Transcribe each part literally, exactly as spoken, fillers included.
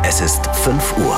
Es ist fünf Uhr.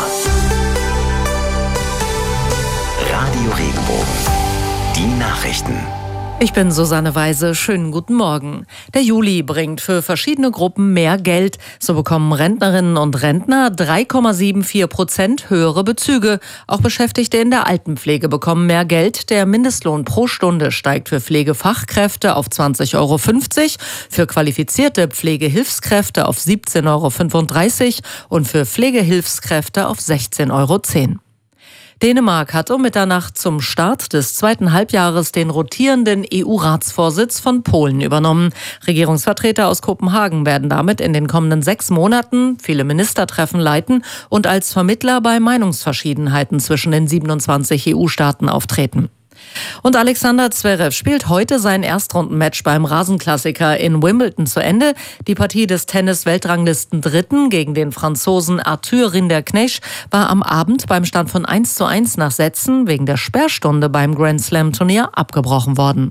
Radio Regenbogen. Die Nachrichten. Ich bin Susanne Weise. Schönen guten Morgen. Der Juli bringt für verschiedene Gruppen mehr Geld. So bekommen Rentnerinnen und Rentner drei Komma vierundsiebzig Prozent höhere Bezüge. Auch Beschäftigte in der Altenpflege bekommen mehr Geld. Der Mindestlohn pro Stunde steigt für Pflegefachkräfte auf zwanzig Euro fünfzig, für qualifizierte Pflegehilfskräfte auf siebzehn Euro fünfunddreißig und für Pflegehilfskräfte auf sechzehn Euro zehn. Dänemark hat um Mitternacht zum Start des zweiten Halbjahres den rotierenden E U-Ratsvorsitz von Polen übernommen. Regierungsvertreter aus Kopenhagen werden damit in den kommenden sechs Monaten viele Ministertreffen leiten und als Vermittler bei Meinungsverschiedenheiten zwischen den siebenundzwanzig E U-Staaten auftreten. Und Alexander Zverev spielt heute sein Erstrundenmatch beim Rasenklassiker in Wimbledon zu Ende. Die Partie des Tennis-Weltranglisten-Dritten gegen den Franzosen Arthur Rinderknecht war am Abend beim Stand von eins zu eins nach Sätzen wegen der Sperrstunde beim Grand Slam-Turnier abgebrochen worden.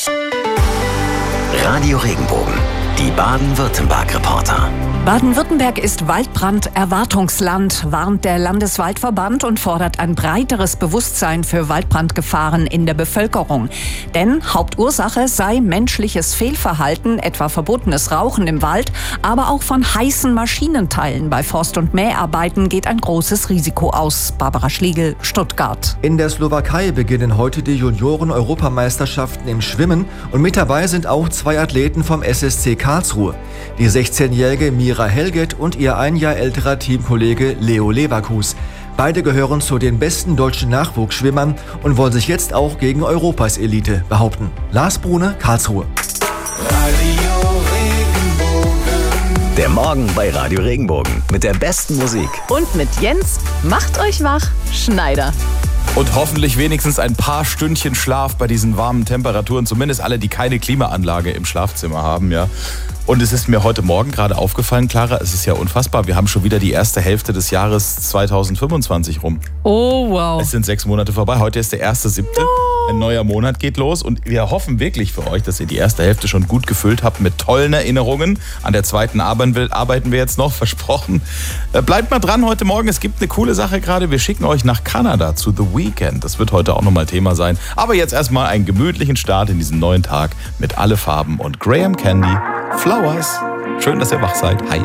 Radio Regenbogen. Die Baden-Württemberg-Reporter. Baden-Württemberg ist Waldbrand-Erwartungsland, warnt der Landeswaldverband und fordert ein breiteres Bewusstsein für Waldbrandgefahren in der Bevölkerung. Denn Hauptursache sei menschliches Fehlverhalten, etwa verbotenes Rauchen im Wald, aber auch von heißen Maschinenteilen. Bei Forst- und Mäharbeiten geht ein großes Risiko aus. Barbara Schlegel, Stuttgart. In der Slowakei beginnen heute die Junioren-Europameisterschaften im Schwimmen und mit dabei sind auch zwei Athleten vom S S C Karlsruhe. Die sechzehnjährige Mira Helget und ihr ein Jahr älterer Teamkollege Leo Leverkus. Beide gehören zu den besten deutschen Nachwuchsschwimmern und wollen sich jetzt auch gegen Europas Elite behaupten. Lars Brune, Karlsruhe. Radio Regenbogen. Der Morgen bei Radio Regenbogen mit der besten Musik. Und mit Jens macht euch wach, Schneider. Und hoffentlich wenigstens ein paar Stündchen Schlaf bei diesen warmen Temperaturen. Zumindest alle, die keine Klimaanlage im Schlafzimmer haben, ja. Und es ist mir heute Morgen gerade aufgefallen, Clara, es ist ja unfassbar. Wir haben schon wieder die erste Hälfte des Jahres zweitausendfünfundzwanzig rum. Oh, wow. Es sind sechs Monate vorbei. Heute ist der erste siebte. Ein neuer Monat geht los. Und wir hoffen wirklich für euch, dass ihr die erste Hälfte schon gut gefüllt habt mit tollen Erinnerungen. An der zweiten arbeiten wir jetzt noch, versprochen. Bleibt mal dran heute Morgen. Es gibt eine coole Sache gerade. Wir schicken euch nach Kanada zu The Weeknd. Das wird heute auch nochmal Thema sein. Aber jetzt erstmal einen gemütlichen Start in diesen neuen Tag mit Alle Farben und Graham Candy. Flowers. Schön, dass ihr wach seid. Hi.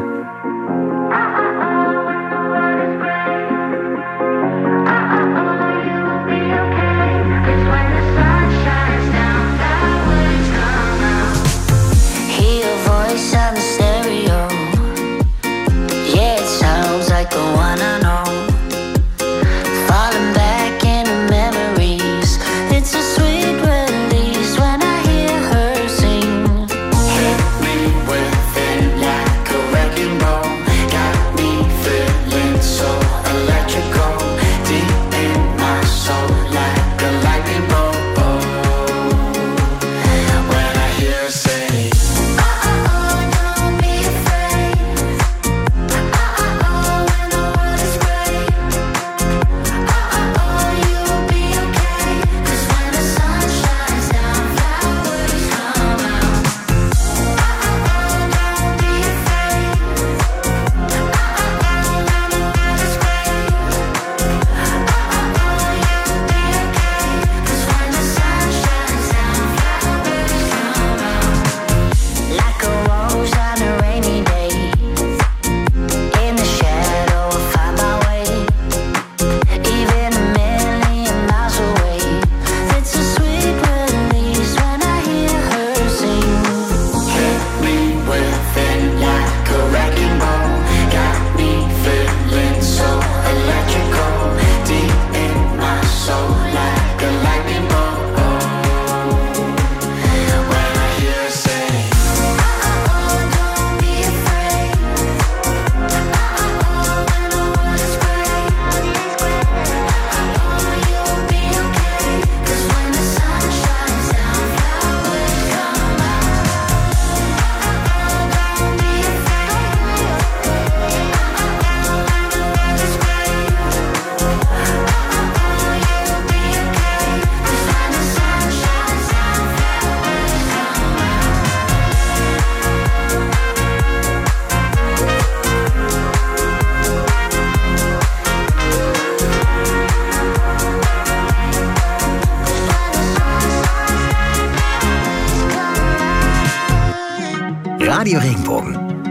Radio Regenbogen.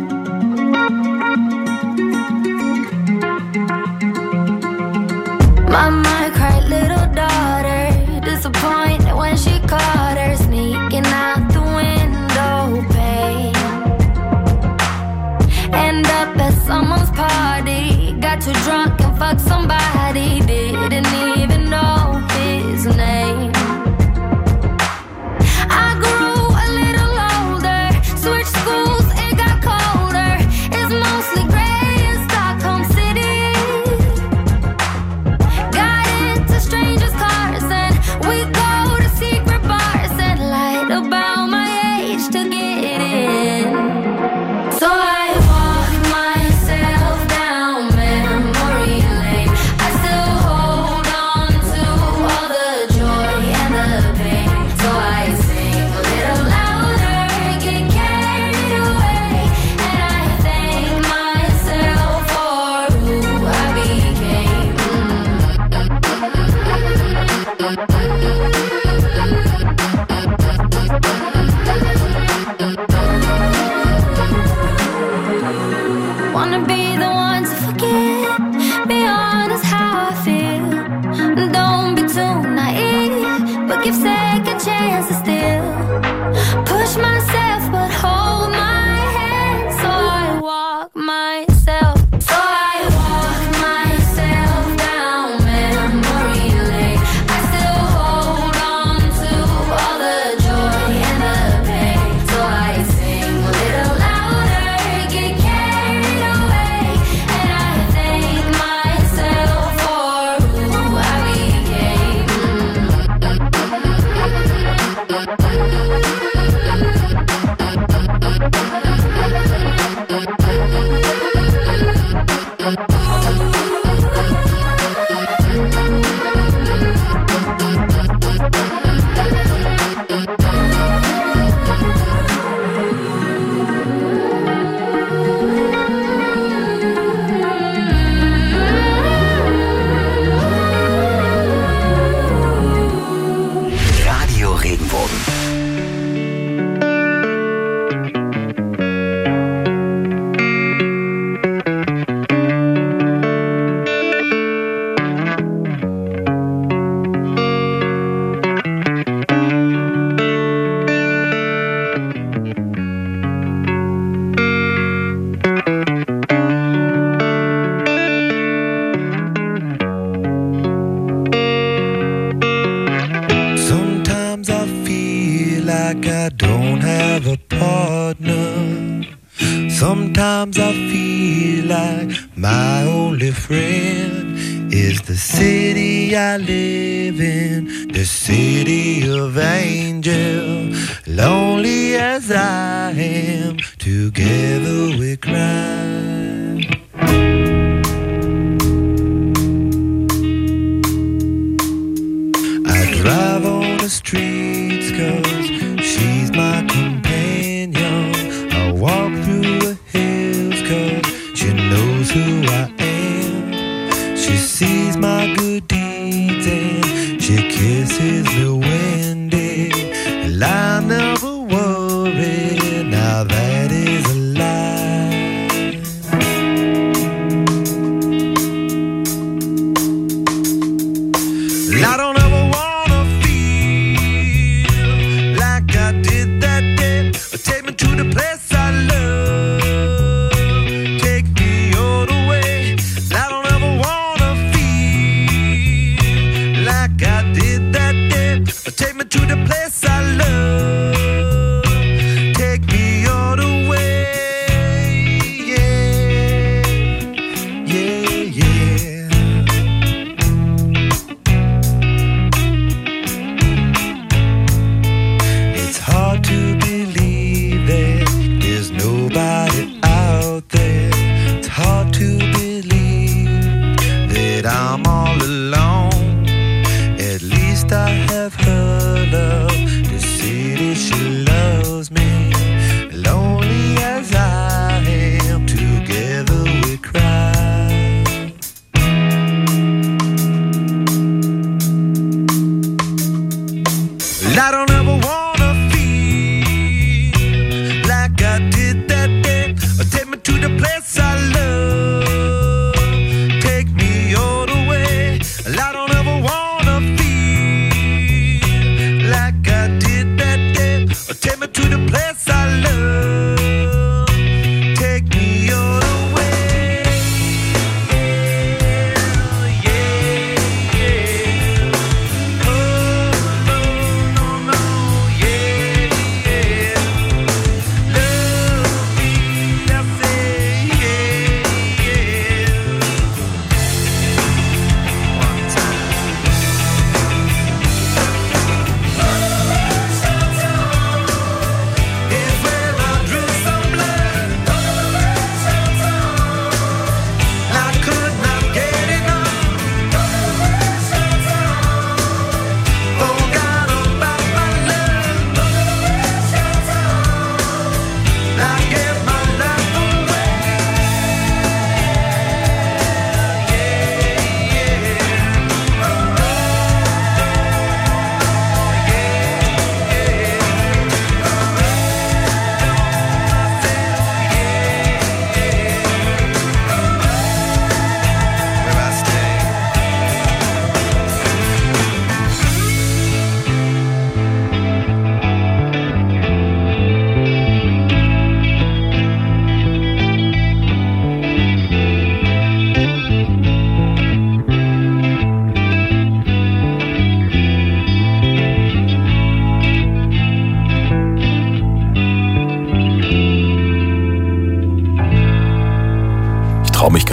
Mama cried, little daughter, disappointed when she caught her sneaking out the window pane. End up at someone's party, got too drunk and fucked somebody, didn't even know his name. I grew a little older, switched schools, it got colder. It's mostly gray in Stockholm City. Got into strangers' cars and we go to secret bars and lied about my age to get in. So I walk myself down memory lane. I still hold on to all the joy and the pain. So I sing a little louder, get carried away, and I thank myself for who I became. Wanna be the one to forget, be honest how I feel. Don't be too naive, but give second chances still. Push myself, but hold my hand. So I walk myself, so I walk myself down memory lane. I still hold on to all the joy and the pain. So I sing a little louder, get carried away, and I thank myself for who I became. Radio Regenbogen. Sometimes I feel like I don't have a partner. Sometimes I feel like my only friend is the city I live in, the city of angel. Lonely as I am, together we cry. I drive on the streets 'cause she's my companion. I walk through the hills 'cause she knows who I am. She sees my good deeds and she kisses me windy. And I never worry, now that is a lie. I don't ever wanna feel like I did that day. Take me to the place I love. Take me all the way.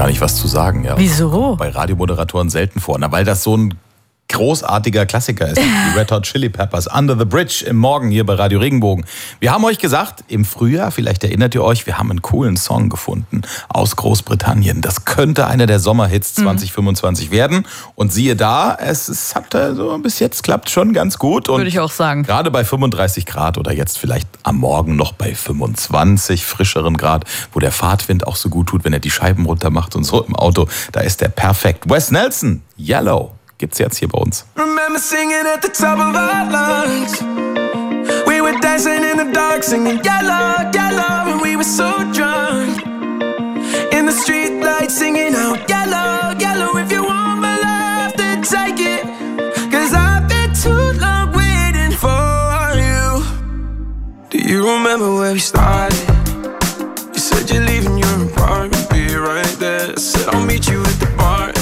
gar nicht, was zu sagen. Ja. Wieso? Bei Radiomoderatoren selten vor. Na, weil das so ein großartiger Klassiker ist. Die Red Hot Chili Peppers, Under the Bridge im Morgen hier bei Radio Regenbogen. Wir haben euch gesagt, im Frühjahr, vielleicht erinnert ihr euch, wir haben einen coolen Song gefunden aus Großbritannien. Das könnte einer der Sommerhits zwanzig fünfundzwanzig mhm. werden. Und siehe da, es, es hat so bis jetzt klappt schon ganz gut. Und würde ich auch sagen. Gerade bei fünfunddreißig Grad oder jetzt vielleicht am Morgen noch bei fünfundzwanzig frischeren Grad, wo der Fahrtwind auch so gut tut, wenn er die Scheiben runter macht und so im Auto, da ist der perfekt. Wes Nelson, Yellow. Gibt's jetzt hier bei uns. Remember singing at the top of our lungs. We were dancing in the dark, singing yellow, yellow, and we were so drunk. In the street lights, singing out yellow, yellow. If you want my love, then take it. Cause I've been too long waiting for you. Do you remember where we started? You said you're leaving your apartment, be right there. I said I'll meet you at the bar.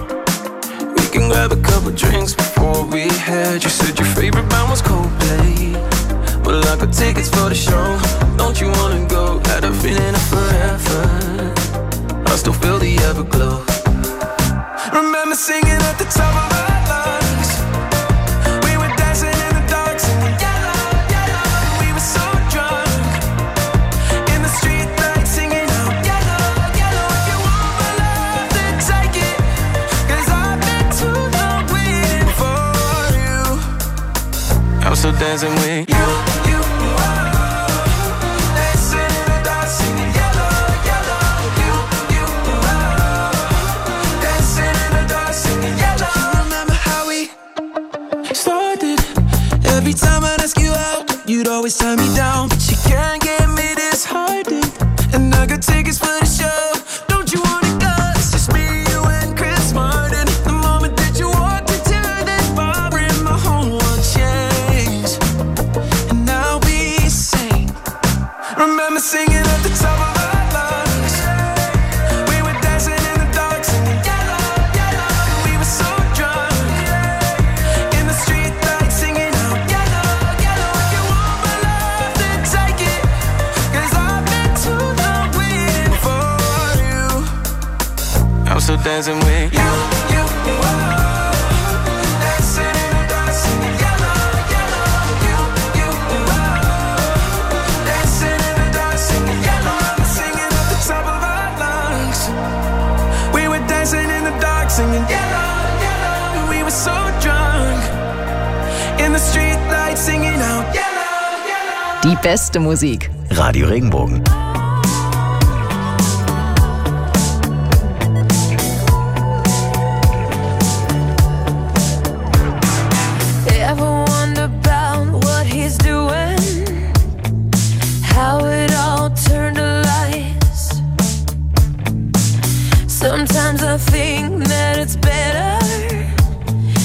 Can grab a couple drinks before we head. You said your favorite band was Coldplay. Well, I got tickets for the show. Don't you wanna go? Had a feeling of forever. I still feel the everglow. Remember singing at the top of our lungs. We were dancing in the dark, singing yellow, yellow. We were so drunk. In the street lights, singing out yellow, yellow. If you want my love, then take it. Cause I've been too long waiting for you. I'm still dancing with you, you, oh. Dancing in the dark, singing yellow, yellow. You, you, oh. Dancing in the dark, singing yellow. You remember how we started? Every time I'd ask you out, you'd always turn me down. But you can't get me disheartened. And I got tickets for the show. Don't you wanna go? It's just me, you, and Chris Martin. The moment that you walked into that bar, in my whole world changed. And I'll be sane. Remember singing at the top of our lungs. We were dancing in the dark, singing yellow, yellow. We were so drunk. In the street lights, singing out yellow, yellow. If you want my love, then take it. Cause I've been too long waiting for you. I'm still dancing with you, you, oh. Dancing in the dark, singing yellow, yellow. You, you, oh. Dancing in the dark, singing yellow. I'm singing at the top of our lungs. We were dancing in the dark, singing yellow, yellow. And we were so drunk. In the street lights, singing out yellow, yellow. Die beste Musik. Radio Regenbogen. Ever wonder about what he's doing? How it all turned to lies? Sometimes I think that it's better